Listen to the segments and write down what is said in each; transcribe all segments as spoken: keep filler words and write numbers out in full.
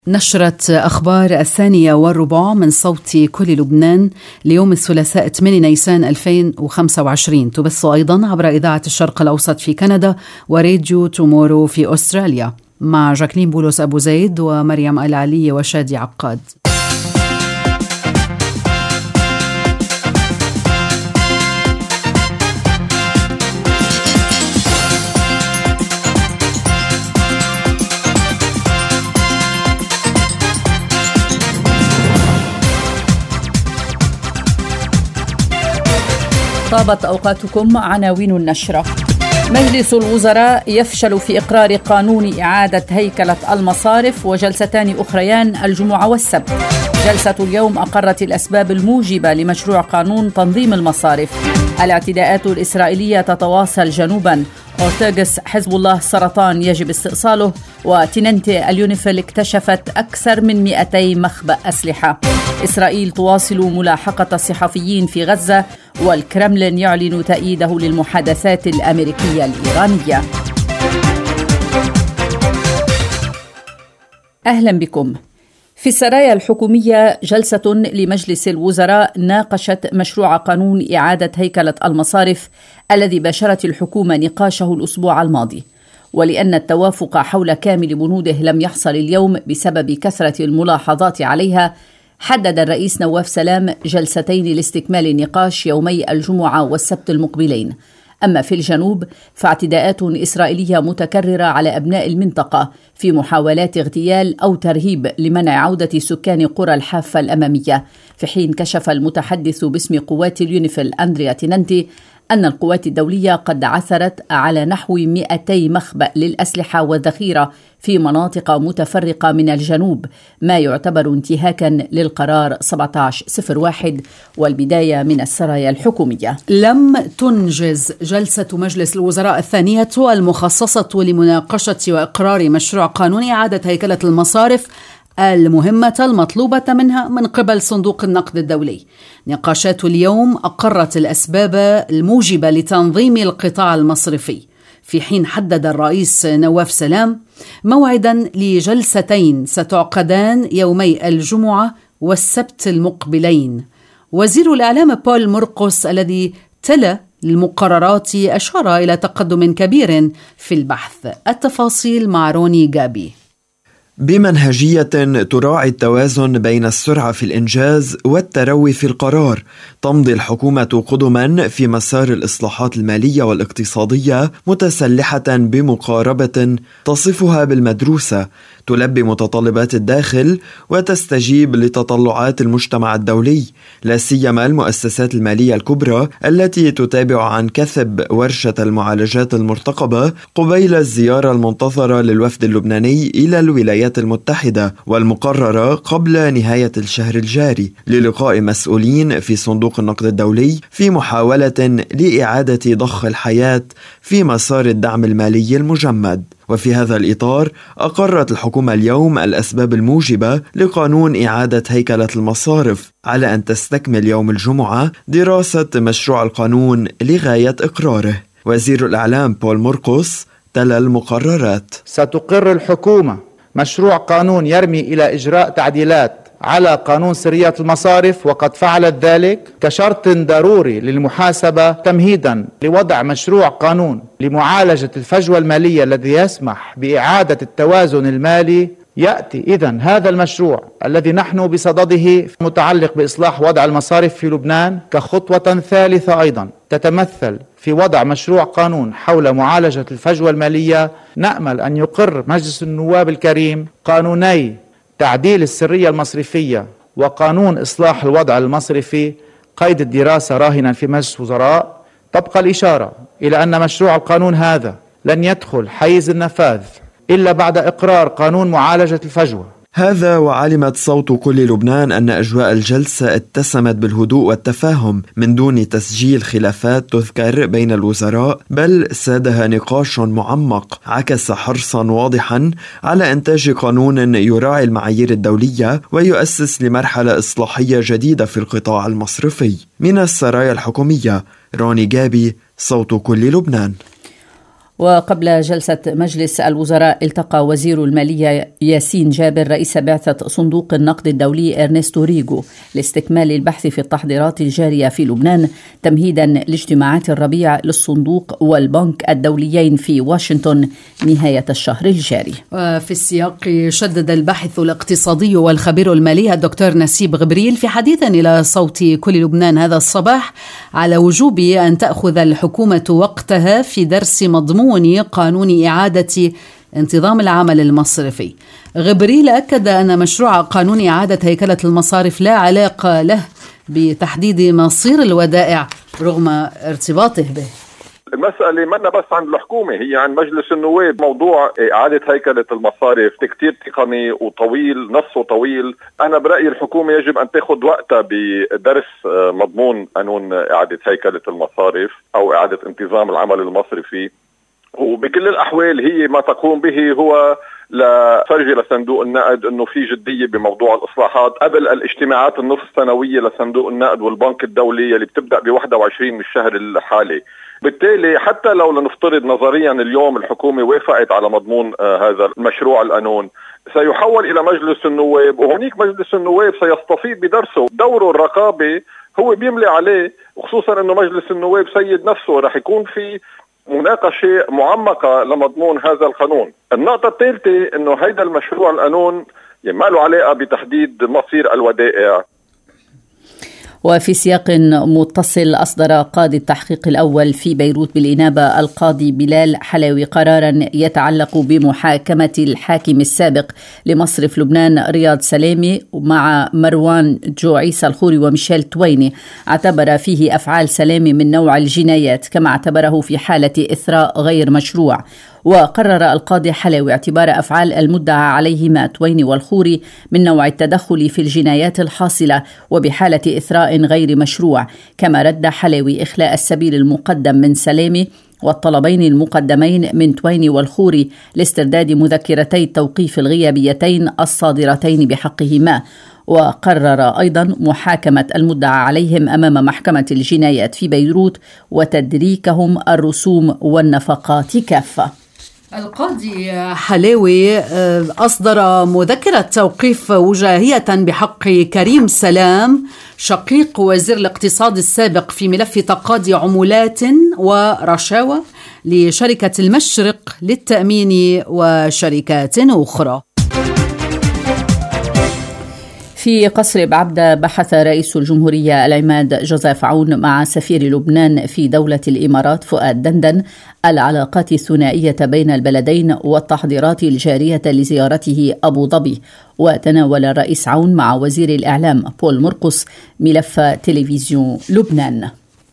نشرة أخبار الثانية والربع من صوت كل لبنان ليوم الثلاثاء ثمانية نيسان ألفين وخمسة وعشرين تبث أيضا عبر إذاعة الشرق الأوسط في كندا وراديو تومورو في أستراليا، مع جاكلين بولس أبو زيد ومريم العلي وشادي عقاد. طابت أوقاتكم. عناوين النشرة: مجلس الوزراء يفشل في إقرار قانون إعادة هيكلة المصارف، وجلستان أخريان الجمعة والسبت. جلسة اليوم أقرت الأسباب الموجبة لمشروع قانون تنظيم المصارف. الاعتداءات الإسرائيلية تتواصل جنوبا. أورتيغس حزب الله سرطان يجب استئصاله. وتننتي اليونيفيل اكتشفت أكثر من مئتي مخبأ أسلحة. إسرائيل تواصل ملاحقة الصحفيين في غزة، والكرملين يعلن تأييده للمحادثات الأمريكية الإيرانية. أهلا بكم. في السرايا الحكومية جلسة لمجلس الوزراء ناقشت مشروع قانون إعادة هيكلة المصارف الذي باشرت الحكومة نقاشه الأسبوع الماضي، ولأن التوافق حول كامل بنوده لم يحصل اليوم بسبب كثرة الملاحظات عليها، حدد الرئيس نواف سلام جلستين لاستكمال النقاش يومي الجمعة والسبت المقبلين. أما في الجنوب فاعتداءات إسرائيلية متكررة على أبناء المنطقة في محاولات اغتيال أو ترهيب لمنع عودة سكان قرى الحافة الأمامية، في حين كشف المتحدث باسم قوات اليونيفيل أندريا تننتي أن القوات الدولية قد عثرت على نحو مئتي مخبأ للأسلحة والذخيرة في مناطق متفرقة من الجنوب، ما يعتبر انتهاكا للقرار سبعة عشر صفر واحد. والبداية من السرايا الحكومية. لم تنجز جلسة مجلس الوزراء الثانية المخصصة لمناقشة وإقرار مشروع قانون إعادة هيكلة المصارف المهمة المطلوبة منها من قبل صندوق النقد الدولي. نقاشات اليوم أقرت الأسباب الموجبة لتنظيم القطاع المصرفي، في حين حدد الرئيس نواف سلام موعدا لجلستين ستعقدان يومي الجمعة والسبت المقبلين. وزير الإعلام بول مرقس الذي تلا المقررات أشار إلى تقدم كبير في البحث. التفاصيل مع روني غابي. بمنهجية تراعي التوازن بين السرعة في الإنجاز والتروي في القرار، تمضي الحكومة قدما في مسار الإصلاحات المالية والاقتصادية متسلحة بمقاربة تصفها بالمدروسة، تلبي متطلبات الداخل وتستجيب لتطلعات المجتمع الدولي، لا سيما المؤسسات المالية الكبرى التي تتابع عن كثب ورشة المعالجات المرتقبة قبيل الزيارة المنتظرة للوفد اللبناني إلى الولايات المتحدة والمقررة قبل نهاية الشهر الجاري، للقاء مسؤولين في صندوق النقد الدولي في محاولة لإعادة ضخ الحياة في مسار الدعم المالي المجمد. وفي هذا الإطار أقرت الحكومة اليوم الأسباب الموجبة لقانون إعادة هيكلة المصارف، على أن تستكمل يوم الجمعة دراسة مشروع القانون لغاية إقراره. وزير الإعلام بول مرقس تلا المقررات. ستقر الحكومة مشروع قانون يرمي إلى إجراء تعديلات على قانون سريات المصارف، وقد فعلت ذلك كشرط ضروري للمحاسبة، تمهيدا لوضع مشروع قانون لمعالجة الفجوة المالية الذي يسمح بإعادة التوازن المالي. يأتي إذن هذا المشروع الذي نحن بصدده متعلق بإصلاح وضع المصارف في لبنان كخطوة ثالثة أيضا تتمثل في وضع مشروع قانون حول معالجة الفجوة المالية. نأمل أن يقر مجلس النواب الكريم قانوني تعديل السرية المصرفية وقانون إصلاح الوضع المصرفي قيد الدراسة راهنا في مجلس وزراء. تبقى الإشارة إلى أن مشروع القانون هذا لن يدخل حيز النفاذ إلا بعد إقرار قانون معالجة الفجوة. هذا وعلمت صوت كل لبنان أن أجواء الجلسة اتسمت بالهدوء والتفاهم من دون تسجيل خلافات تذكر بين الوزراء، بل سادها نقاش معمق عكس حرصا واضحا على إنتاج قانون يراعي المعايير الدولية ويؤسس لمرحلة إصلاحية جديدة في القطاع المصرفي. من السرايا الحكومية، روني غابي، صوت كل لبنان. وقبل جلسة مجلس الوزراء التقى وزير المالية ياسين جابر رئيس بعثة صندوق النقد الدولي إرنستو ريغو لاستكمال البحث في التحضيرات الجارية في لبنان تمهيدا لاجتماعات الربيع للصندوق والبنك الدوليين في واشنطن نهاية الشهر الجاري. وفي السياق شدد الباحث الاقتصادي والخبير المالي الدكتور نسيب غبريل في حديث إلى صوت كل لبنان هذا الصباح على وجوب أن تأخذ الحكومة وقتها في درس مضمون قانون إعادة انتظام العمل المصرفي. غبريل أكد أن مشروع قانون إعادة هيكلة المصارف لا علاقة له بتحديد مصير الودائع رغم ارتباطه به. المسألة منا بس عن الحكومة، هي عن مجلس النواب. موضوع إعادة هيكلة المصارف كتير تقني وطويل، نصه طويل. أنا برأيي الحكومة يجب أن تأخذ وقتها بدرس مضمون قانون إعادة هيكلة المصارف أو إعادة انتظام العمل المصرفي، وبكل الأحوال هي ما تقوم به هو لفرجي لصندوق النقد أنه في جدية بموضوع الإصلاحات قبل الاجتماعات النصف سنوية لصندوق النقد والبنك الدولي اللي بتبدأ ب واحد وعشرين من الشهر الحالي. بالتالي حتى لو لنفترض نظريا اليوم الحكومة وافقت على مضمون آه هذا المشروع القانون، سيحول إلى مجلس النواب، وهناك مجلس النواب سيستفيد بدرسه. دوره الرقابي هو بيملي عليه، وخصوصا أنه مجلس النواب سيد نفسه رح يكون في مناقشة معمقة لمضمون هذا القانون. النقطة الثالثة أنه هيدا المشروع القانون ما له علاقة بتحديد مصير الودائع. وفي سياق متصل أصدر قاضي التحقيق الأول في بيروت بالإنابة القاضي بلال حلاوي قرارا يتعلق بمحاكمة الحاكم السابق لمصرف لبنان رياض سلامي مع مروان جو عيسى الخوري وميشيل تويني. اعتبر فيه أفعال سلامي من نوع الجنايات، كما اعتبره في حالة إثراء غير مشروع. وقرر القاضي حلاوي اعتبار أفعال المدعى عليهما تويني والخوري من نوع التدخل في الجنايات الحاصلة وبحالة إثراء غير مشروع. كما رد حلاوي إخلاء السبيل المقدم من سلامي والطلبين المقدمين من تويني والخوري لاسترداد مذكرتي التوقيف الغيابيتين الصادرتين بحقهما. وقرر أيضا محاكمة المدعى عليهم أمام محكمة الجنايات في بيروت وتدريكهم الرسوم والنفقات كافة. القاضي حلاوي أصدر مذكرة توقيف وجاهية بحق كريم سلام شقيق وزير الاقتصاد السابق في ملف تقاضي عمولات ورشاوى لشركة المشرق للتأمين وشركات أخرى. في قصر بعبدة بحث رئيس الجمهورية العماد جوزيف عون مع سفير لبنان في دولة الإمارات فؤاد دندن العلاقات الثنائية بين البلدين والتحضيرات الجارية لزيارته أبو ظبي. وتناول الرئيس عون مع وزير الإعلام بول مرقس ملف تلفزيون لبنان.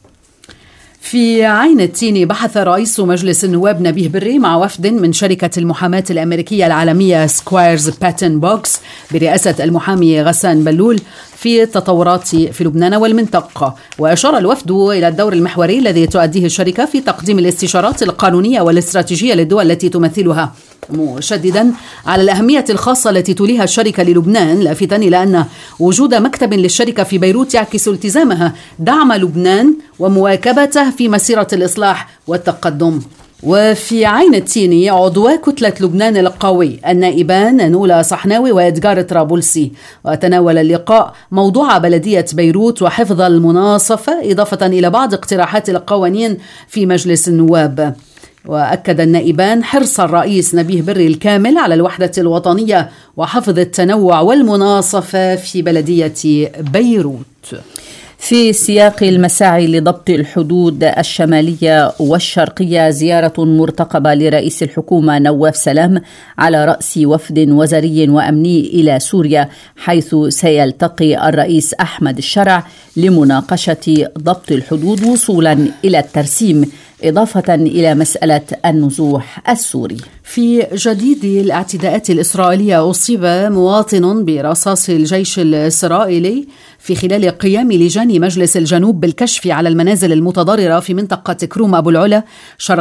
في عين التين بحث رئيس مجلس النواب نبيه بري مع وفد من شركة المحاماة الأمريكية العالمية سكوايرز باتن بوكس برئاسة المحامي غسان بلول في التطورات في لبنان والمنطقة. وأشار الوفد إلى الدور المحوري الذي تؤديه الشركة في تقديم الاستشارات القانونية والاستراتيجية للدول التي تمثلها، مشددا على الأهمية الخاصة التي توليها الشركة للبنان، لافتا إلى أن وجود مكتب للشركة في بيروت يعكس التزامها دعم لبنان ومواكبته في مسيرة الإصلاح والتقدم. وفي عين التين عضوا كتلة لبنان القوي النائبان نولا صحناوي وإدغار طرابلسي، وتناول اللقاء موضوع بلدية بيروت وحفظ المناصفة إضافة إلى بعض اقتراحات القوانين في مجلس النواب. وأكد النائبان حرص الرئيس نبيه بري الكامل على الوحدة الوطنية وحفظ التنوع والمناصفة في بلدية بيروت. في سياق المساعي لضبط الحدود الشمالية والشرقية، زيارة مرتقبة لرئيس الحكومة نواف سلام على رأس وفد وزاري وأمني إلى سوريا، حيث سيلتقي الرئيس أحمد الشرع لمناقشة ضبط الحدود وصولا إلى الترسيم، إضافة إلى مسألة النزوح السوري. في جديد الاعتداءات الإسرائيلية أصيب مواطن برصاص الجيش الإسرائيلي في خلال قيام لجان مجلس الجنوب بالكشف على المنازل المتضررة في منطقة كروم أبو العلا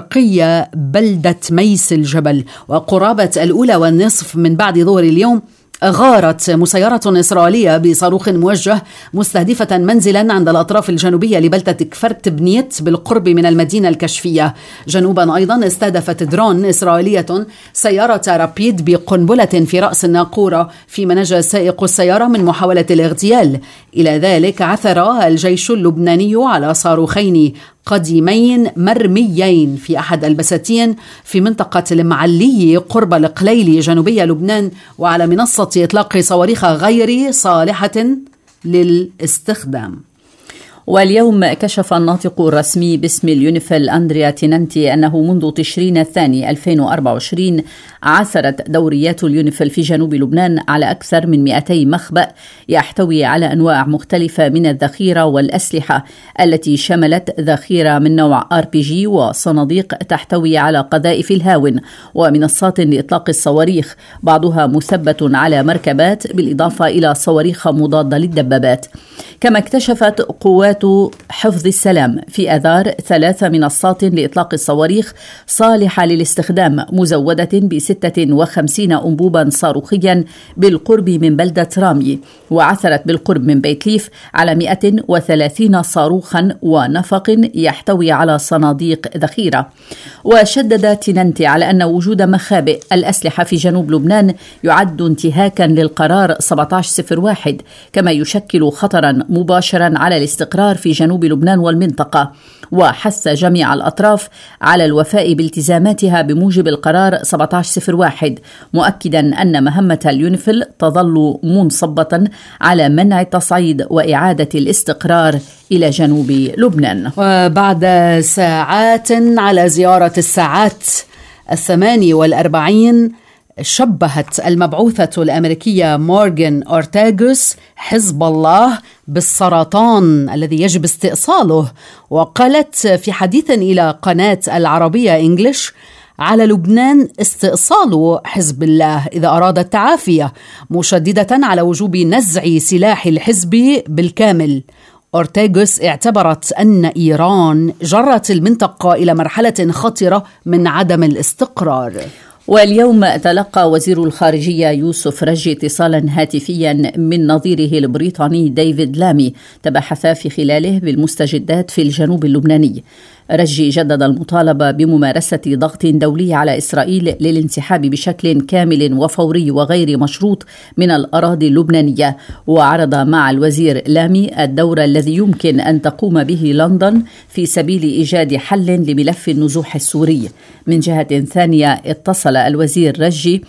شرقية بلدة ميس الجبل. وقرابة الأولى والنصف من بعد ظهر اليوم غارت مسيرة إسرائيلية بصاروخ موجه مستهدفة منزلا عند الأطراف الجنوبية لبلدة كفرت بنيت بالقرب من المدينة الكشفية. جنوبا أيضا استهدفت درون إسرائيلية سيارة رابيد بقنبلة في رأس الناقورة، فيما نجا سائق السيارة من محاولة الاغتيال. إلى ذلك عثر الجيش اللبناني على صاروخين قديمين مرميين في أحد البساتين في منطقة المعلي قرب القليلي جنوبي لبنان، وعلى منصة إطلاق صواريخ غير صالحة للاستخدام. واليوم كشف الناطق الرسمي باسم اليونيفيل أندريا تينانتي أنه منذ تشرين الثاني ألفين وأربعة وعشرين عثرت دوريات اليونيفيل في جنوب لبنان على أكثر من مئتي مخبأ يحتوي على أنواع مختلفة من الذخيرة والأسلحة، التي شملت ذخيرة من نوع آر بي جي وصناديق تحتوي على قذائف الهاون ومنصات لإطلاق الصواريخ، بعضها مثبت على مركبات بالإضافة إلى صواريخ مضادة للدبابات. كما اكتشفت قوات حفظ السلام في آذار ثلاث منصات لإطلاق الصواريخ صالحة للاستخدام مزودة بستة وخمسين أنبوبا صاروخيا بالقرب من بلدة رامي، وعثرت بالقرب من بيت ليف على مئة وثلاثين صاروخا ونفق يحتوي على صناديق ذخيرة. وشدد تينانتي على أن وجود مخابئ الأسلحة في جنوب لبنان يعد انتهاكا للقرار سبعة عشر صفر واحد، كما يشكل خطرا مباشرا على الاستقرار في جنوب لبنان والمنطقة، وحث جميع الأطراف على الوفاء بالتزاماتها بموجب القرار سبعة عشر صفر واحد، مؤكدا أن مهمة اليونيفيل تظل منصبة على منع التصعيد وإعادة الاستقرار إلى جنوب لبنان. وبعد ساعات على زيارة الساعات الثماني والأربعين شبهت المبعوثة الأمريكية مورغان أورتاغوس حزب الله بالسرطان الذي يجب استئصاله، وقالت في حديث إلى قناة العربية إنجليش على لبنان استئصال حزب الله إذا أراد التعافي، مشددة على وجوب نزع سلاح الحزب بالكامل. أورتاغوس اعتبرت أن إيران جرت المنطقة إلى مرحلة خطرة من عدم الاستقرار. واليوم تلقى وزير الخارجية يوسف رجي اتصالا هاتفيا من نظيره البريطاني ديفيد لامي تبحث في خلاله بالمستجدات في الجنوب اللبناني. رجي جدد المطالبة بممارسة ضغط دولي على إسرائيل للانسحاب بشكل كامل وفوري وغير مشروط من الأراضي اللبنانية، وعرض مع الوزير لامي الدور الذي يمكن أن تقوم به لندن في سبيل إيجاد حل لملف النزوح السوري. من جهة ثانية اتصل الوزير رجي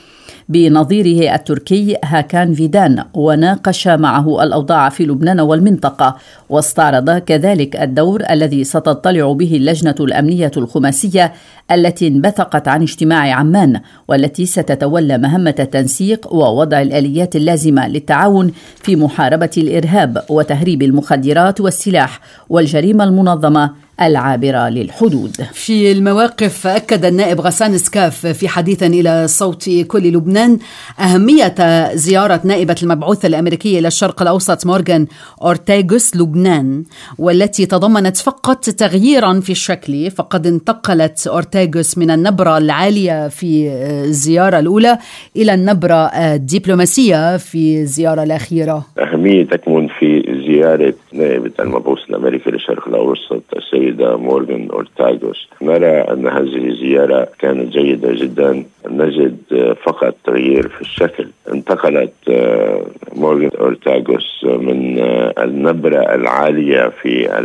بنظيره التركي هاكان فيدان وناقش معه الأوضاع في لبنان والمنطقة، واستعرض كذلك الدور الذي ستطلع به اللجنة الأمنية الخماسية التي انبثقت عن اجتماع عمان، والتي ستتولى مهمة التنسيق ووضع الآليات اللازمة للتعاون في محاربة الإرهاب وتهريب المخدرات والسلاح والجريمة المنظمة العابرة للحدود. في المواقف أكد النائب غسان سكاف في حديث إلى صوت كل لبنان أهمية زيارة نائبة المبعوث الأمريكي إلى الشرق الأوسط مورغان أورتاغوس لبنان، والتي تضمنت فقط تغييرا في الشكل، فقد انتقلت أورتاغوس من النبرة العالية في الزيارة الأولى إلى النبرة الدبلوماسية في الزيارة الأخيرة. أهمية تكمن في زيارة نائبة المبعوث الأمريكي للشرق الأوسط السيدة مورغان أورتاغوس. نرى أن هذه الزيارة كانت جيدة جدا، نجد فقط تغيير في الشكل. انتقلت مورغان أورتاغوس من النبرة العالية في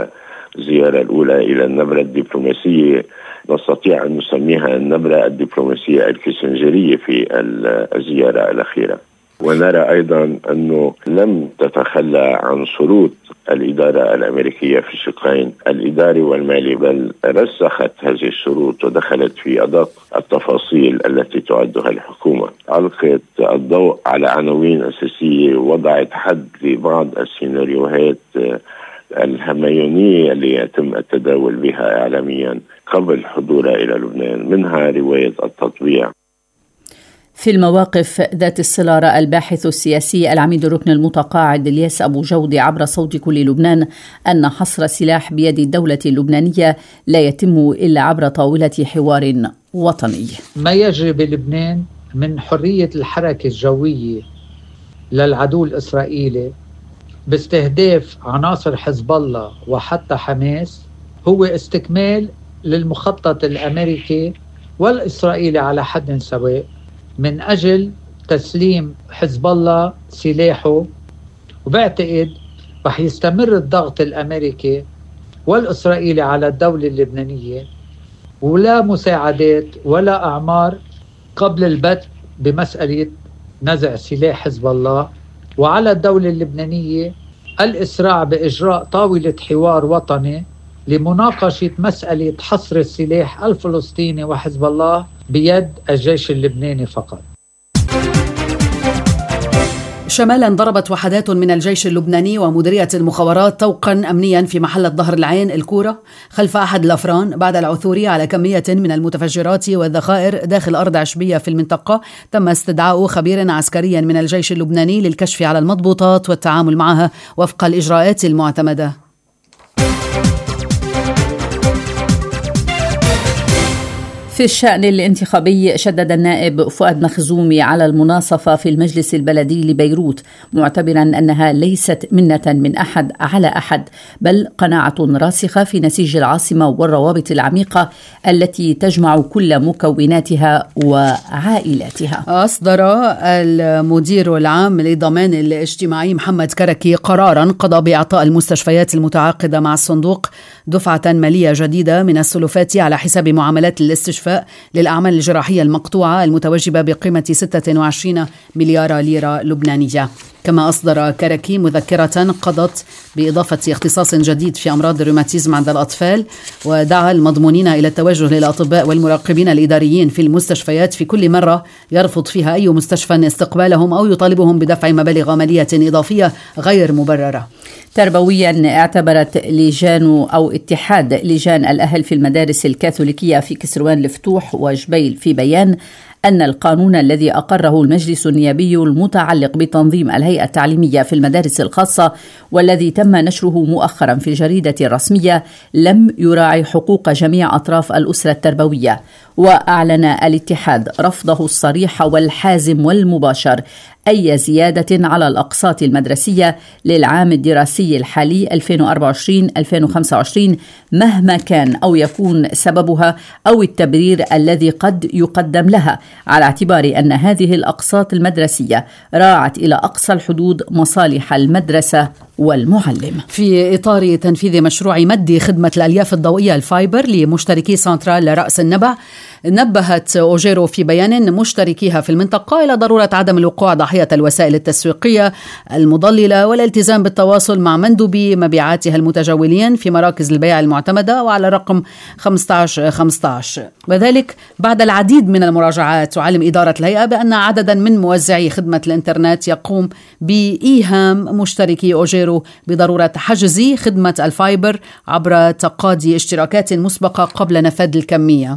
الزيارة الأولى إلى النبرة الدبلوماسية، نستطيع أن نسميها النبرة الدبلوماسية الكيسنجرية في الزيارة الأخيرة. ونرى أيضا أنه لم تتخلى عن شروط الإدارة الأمريكية في الشقين الإداري والمالي، بل رسخت هذه الشروط ودخلت في أدق التفاصيل التي تعدها الحكومة. ألقت الضوء على عناوين أساسية، وضعت حد لبعض السيناريوهات الهميونية اللي يتم التداول بها إعلاميا قبل حضورها إلى لبنان، منها رواية التطبيع. في المواقف ذات الصلة رأى الباحث السياسي العميد الركن المتقاعد الياس أبو جودي عبر صوت كل لبنان أن حصر السلاح بيد الدولة اللبنانية لا يتم إلا عبر طاولة حوار وطني. ما يجري بلبنان من حرية الحركة الجوية للعدو الإسرائيلي باستهداف عناصر حزب الله وحتى حماس هو استكمال للمخطط الأمريكي والإسرائيلي على حد سواء من أجل تسليم حزب الله سلاحه. وبعتقد رح يستمر الضغط الأمريكي والإسرائيلي على الدولة اللبنانية، ولا مساعدات ولا أعمار قبل البت بمسألة نزع سلاح حزب الله، وعلى الدولة اللبنانية الإسراع بإجراء طاولة حوار وطني لمناقشة مسألة حصر السلاح الفلسطيني وحزب الله بيد الجيش اللبناني فقط. شمالا ضربت وحدات من الجيش اللبناني ومديرية المخابرات طوقا أمنيا في محلة ظهر العين الكورة خلف أحد الأفران بعد العثور على كمية من المتفجرات والذخائر داخل أرض عشبية في المنطقة. تم استدعاء خبير عسكري من الجيش اللبناني للكشف على المضبوطات والتعامل معها وفق الإجراءات المعتمدة. في الشأن الانتخابي شدد النائب فؤاد مخزومي على المناصفة في المجلس البلدي لبيروت، معتبرا أنها ليست منة من أحد على أحد، بل قناعة راسخة في نسيج العاصمة والروابط العميقة التي تجمع كل مكوناتها وعائلاتها. أصدر المدير العام للضمان الاجتماعي محمد كركي قرارا قضى بإعطاء المستشفيات المتعاقدة مع الصندوق دفعة مالية جديدة من السلفات على حساب معاملات الاستشفاء للأعمال الجراحية المقطوعة المتوجبة بقيمة ستة وعشرين مليار ليرة لبنانية. كما أصدر كركي مذكرة قضت بإضافة اختصاص جديد في أمراض الروماتيزم عند الأطفال، ودعا المضمونين إلى التوجه للأطباء والمراقبين الإداريين في المستشفيات في كل مرة يرفض فيها أي مستشفى استقبالهم أو يطالبهم بدفع مبالغ مالية إضافية غير مبررة. تربويا اعتبرت لجان أو اتحاد لجان الأهل في المدارس الكاثوليكية في كسروان الفتوح وجبيل في بيان أن القانون الذي أقره المجلس النيابي المتعلق بتنظيم الهيئة التعليمية في المدارس الخاصة والذي تم نشره مؤخرا في الجريدة الرسمية لم يراعي حقوق جميع أطراف الأسرة التربوية. وأعلن الاتحاد رفضه الصريح والحازم والمباشر أي زيادة على الأقساط المدرسية للعام الدراسي الحالي ألفين وأربعة وعشرين ألفين وخمسة وعشرين مهما كان أو يكون سببها أو التبرير الذي قد يقدم لها، على اعتبار أن هذه الأقساط المدرسية راعت إلى أقصى الحدود مصالح المدرسة والمعلم. في إطار تنفيذ مشروع مد خدمة الألياف الضوئية الفايبر لمشتركي سنترال رأس النبع، نبهت أوجيرو في بيان مشتركيها في المنطقة إلى ضرورة عدم الوقوع ضحية الوسائل التسويقية المضللة والالتزام بالتواصل مع مندوبي مبيعاتها المتجولين في مراكز البيع المعتمدة وعلى رقم خمسة عشر خمسة عشر، وذلك بعد العديد من المراجعات. تعلم إدارة الهيئة بأن عددا من موزعي خدمة الإنترنت يقوم بإيهام مشتركي أوجيرو بضرورة حجز خدمة الفايبر عبر تقاضي اشتراكات مسبقة قبل نفاذ الكمية.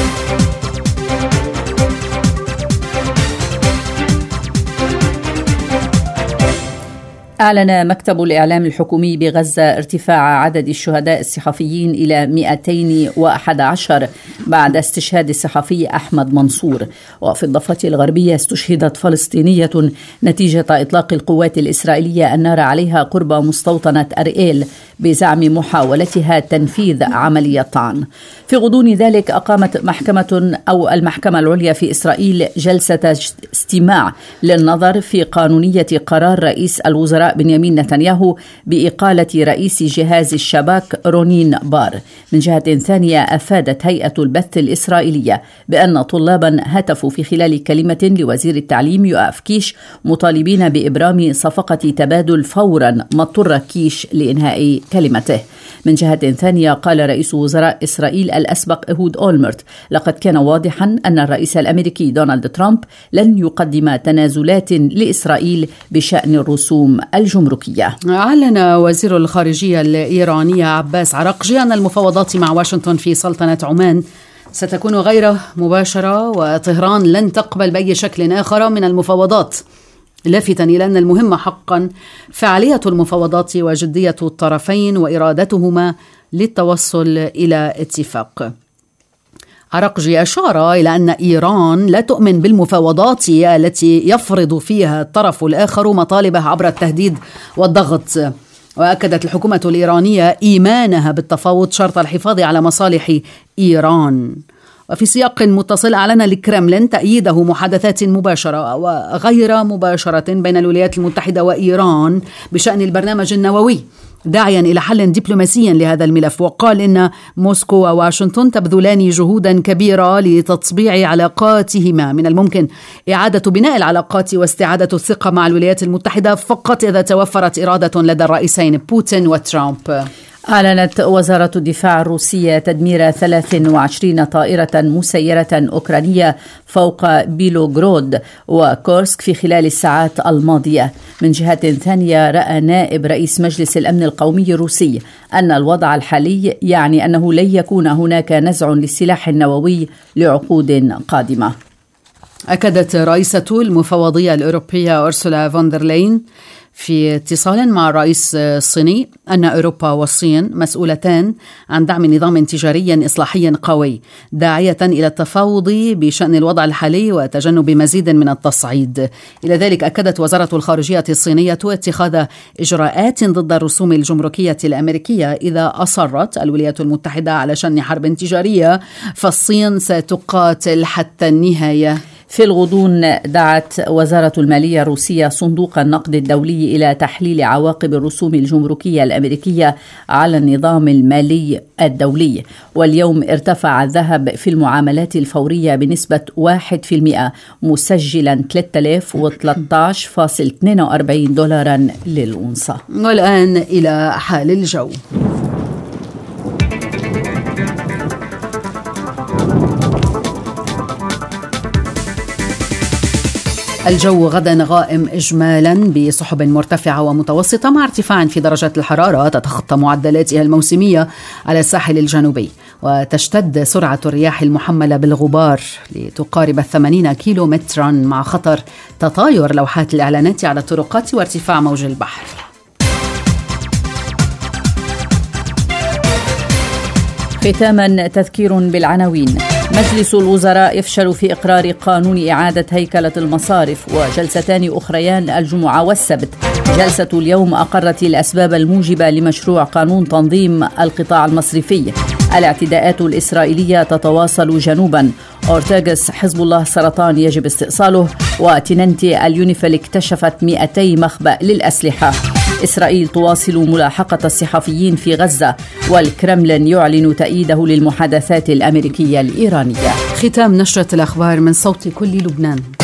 أعلن مكتب الإعلام الحكومي بغزة ارتفاع عدد الشهداء الصحفيين إلى مئتين وأحد عشر بعد استشهاد الصحفي أحمد منصور. وفي الضفة الغربية استشهدت فلسطينية نتيجة إطلاق القوات الإسرائيلية النار عليها قرب مستوطنة أرئيل بزعم محاولتها تنفيذ عملية طعن. في غضون ذلك أقامت محكمة أو المحكمة العليا في إسرائيل جلسة استماع للنظر في قانونية قرار رئيس الوزراء بنيامين نتنياهو بإقالة رئيس جهاز الشباك رونين بار. من جهة ثانية أفادت هيئة البث الإسرائيلية بأن طلابا هتفوا في خلال كلمة لوزير التعليم يؤاف كيش مطالبين بإبرام صفقة تبادل فورا ما اضطر كيش لإنهاء كلمته. من جهة ثانية قال رئيس وزراء إسرائيل الأسبق إهود أولمرت لقد كان واضحا أن الرئيس الأمريكي دونالد ترامب لن يقدم تنازلات لإسرائيل بشأن الرسوم الجمركية. أعلن وزير الخارجية الإيرانية عباس عراقجي أن المفاوضات مع واشنطن في سلطنة عمان ستكون غير مباشرة وطهران لن تقبل بأي شكل آخر من المفاوضات، لافتا إلى أن المهم حقا فعالية المفاوضات وجدية الطرفين وإرادتهما للتوصل إلى اتفاق. عرقجي أشار إلى أن إيران لا تؤمن بالمفاوضات التي يفرض فيها الطرف الآخر مطالبه عبر التهديد والضغط. وأكدت الحكومة الإيرانية إيمانها بالتفاوض شرط الحفاظ على مصالح إيران. وفي سياق متصل أعلن الكرملين تأييده محادثات مباشرة وغير مباشرة بين الولايات المتحدة وإيران بشأن البرنامج النووي، داعيا إلى حل دبلوماسي لهذا الملف. وقال إن موسكو وواشنطن تبذلان جهودا كبيرة لتطبيع علاقاتهما. من الممكن إعادة بناء العلاقات واستعادة الثقة مع الولايات المتحدة فقط إذا توفرت إرادة لدى الرئيسين بوتين وترامب. أعلنت وزارة الدفاع الروسية تدمير ثلاث وعشرين طائرة مسيرة أوكرانية فوق بيلوغرود وكورسك في خلال الساعات الماضية. من جهة ثانية، رأى نائب رئيس مجلس الأمن القومي الروسي أن الوضع الحالي يعني أنه لن يكون هناك نزع للسلاح النووي لعقود قادمة. أكدت رئيسة المفوضية الأوروبية أورسولا فوندرلاين في اتصال مع الرئيس الصيني أن أوروبا والصين مسؤولتان عن دعم نظام تجاري إصلاحي قوي، داعية إلى التفاوض بشأن الوضع الحالي وتجنب مزيد من التصعيد. إلى ذلك أكدت وزارة الخارجية الصينية اتخاذ إجراءات ضد الرسوم الجمركية الأمريكية إذا أصرت الولايات المتحدة على شن حرب تجارية، فالصين ستقاتل حتى النهاية. في الغضون دعت وزارة المالية الروسية صندوق النقد الدولي إلى تحليل عواقب الرسوم الجمركية الأمريكية على النظام المالي الدولي. واليوم ارتفع الذهب في المعاملات الفورية بنسبة واحد بالمئة مسجلا ثلاثة آلاف وثلاثة عشر فاصلة اثنين وأربعين دولارا للأونصة. والآن إلى حال الجو. الجو غدا غائم إجمالا بسحب مرتفعة ومتوسطة مع ارتفاع في درجات الحرارة تتخطى معدلاتها الموسمية على الساحل الجنوبي، وتشتد سرعة الرياح المحملة بالغبار لتقارب الثمانين كيلو مترا مع خطر تطاير لوحات الإعلانات على الطرقات وارتفاع موج البحر. ختاما تذكير بالعناوين. مجلس الوزراء يفشل في إقرار قانون إعادة هيكلة المصارف، وجلستان أخريان الجمعة والسبت. جلسة اليوم أقرت الأسباب الموجبة لمشروع قانون تنظيم القطاع المصرفي. الاعتداءات الإسرائيلية تتواصل جنوبا. أورتاغس حزب الله سرطان يجب استئصاله. وتننتي اليونيفيل اكتشفت مئتي مخبأ للأسلحة. إسرائيل تواصل ملاحقة الصحفيين في غزة. والكرملين يعلن تأييده للمحادثات الأمريكية الإيرانية. ختام نشرة الأخبار من صوت كل لبنان.